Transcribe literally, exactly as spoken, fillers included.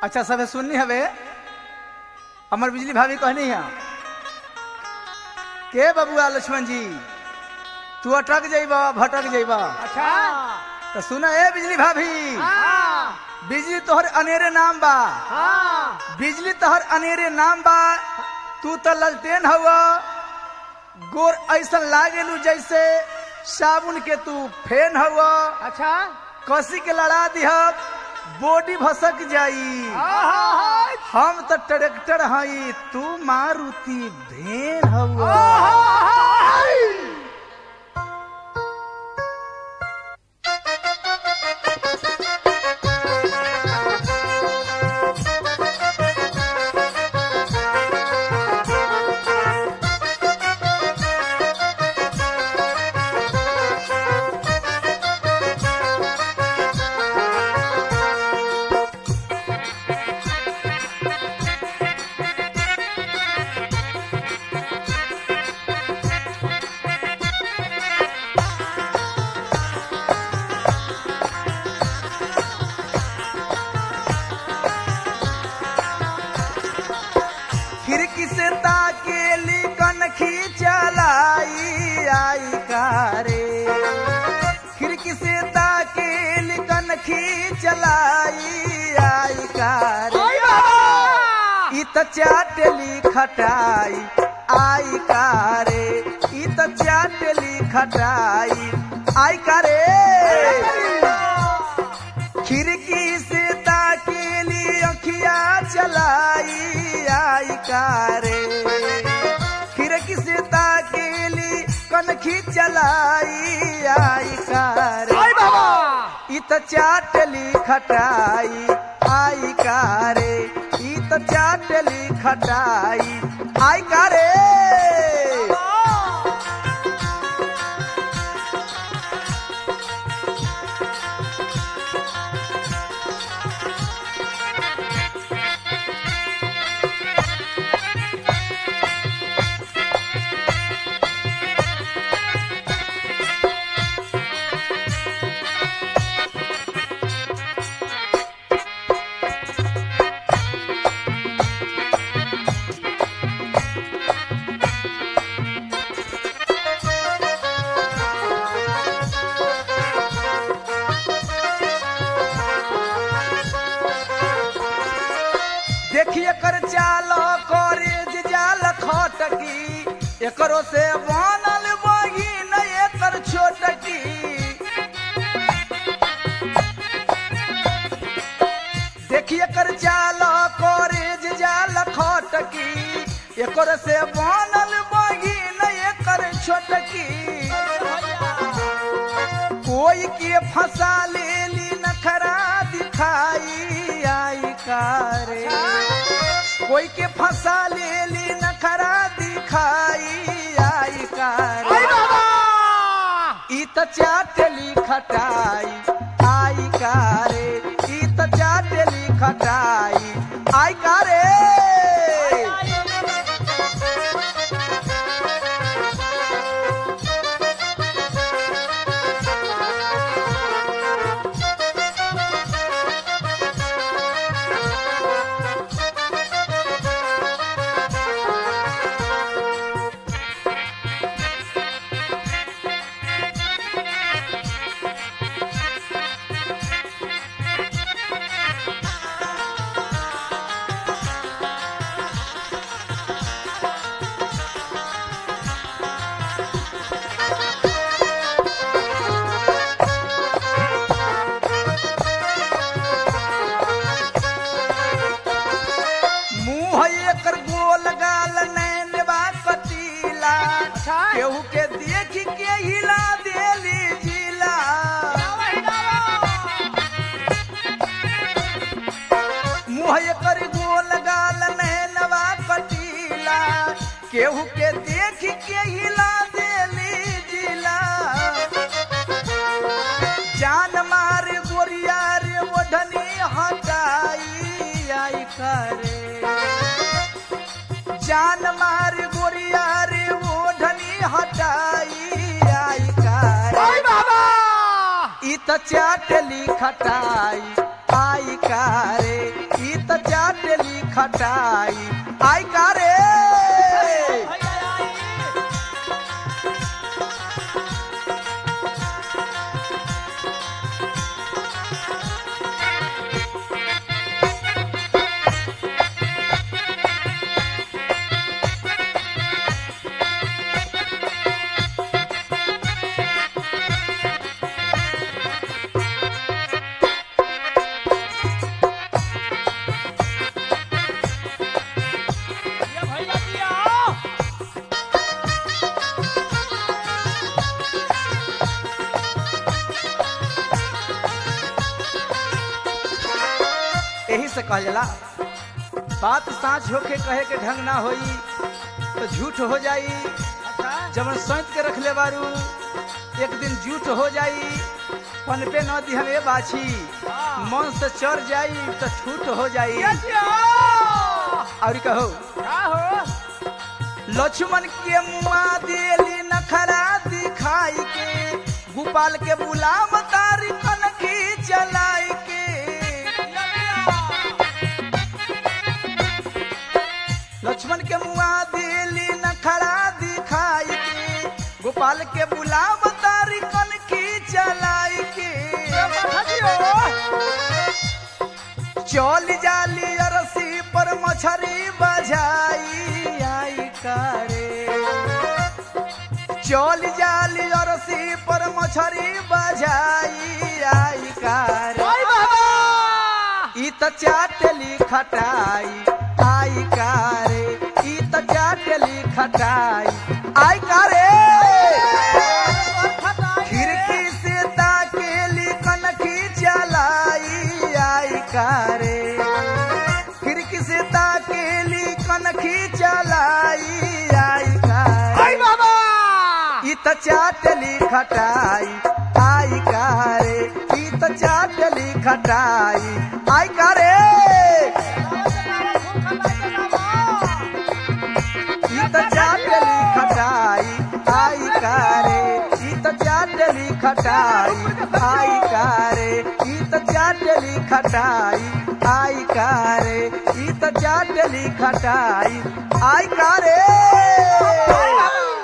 अच्छा सबे सुननी हवे हमर बिजली भाभी कहनी है के बबुआ लक्ष्मण जी तू अटक जाइबा भटक जाइबा। अच्छा तो सुना ए बिजली भाभी हाँ बिजली तोहर अनेरे नाम बा हाँ बिजली तोहर अनेरे नाम बा तू तो ललटेन हुआ गोर ऐसा लागेलू जैसे साबुन के तू फेन हुआ अच्छा कसी के लड़ा दिहब बॉडी भसक जाई। आहा, हम तो ट्रैक्टर हई तू मारुति भेन हुआ। आहा, खिड़की से ताकेली कनखी चलाई आई कारे खिड़की से ताकेली कनखी चलाई आई कारे इ त चाटेली खटाई आई कारे इ त चाटेली खटाई आई कारे खिड़की से ताकेली अखिया चलाई आई कारे खिड़की से ताकेली कनखी चलाई आई कारे इ त चाटली खटाई आई कारे इ त चाटली खटाई आई कारे। देखिए कर चाल करे जाल खटकी एकरो से बनल बही न एकर छोटकी देखिए कर चाल करे जाल खटकी एकरो से बनल बही न एकर छोटकी कोई के फंसा लेली नखरा दिखाई आई कारे कोई के फंसा लेली नखरा दिखाई आई कारे इ त चाटली खटाई आई कारे इ त चाटली खटाई आई कारे। केहू के देख के हिला देली जिला मुँह एकर गोल गाल नैनवा कटीला केहू के देख के हिला देली जिला जान मार गोरिया रे ओढ़नी हटाई आई करे जान मार गोरिया रे ओढ़नी हटाई आई कारे इ त चाटली खटाई आई कारे इ त खटाई आई का रे यही से कहल जाला बात साँच होके कहे के ढंग ना होई तो झूठ हो जाई। जब सैत के रख ले बारू एक दिन झूठ हो जाई। पन पे न दी हमें बाछी मन से चढ़ जाई तो छूट हो जाई। और कहो लक्ष्मण के मुआ देली नखरा दिखाई के गोपाल के बुलाम तारी कनखी चलाई के लक्ष्मण के मुआ दिली नखरा दिखाई के गोपाल के बुलाव तारी कनखी चलाई के चल जाली अरसी पर मछरी बजाई आई करे चल जाली अरसी पर मछरी बजाई आई करे ई त चाटली खटाई आई कारे ई त चाटली खटाई आई कारे खिड़की से ताकेली कनखी चलाई आई कारे खिड़की से ताकेली कनखी चलाई आई कारे ई त चाटली खटाई आई कारे ई त चाटली खटाई आई कारे चाटली खटाई आई कारे ई त चाटली खटाई आई कारे ई त चाटली खटाई आई कारे ई त चाटली खटाई आई कारे।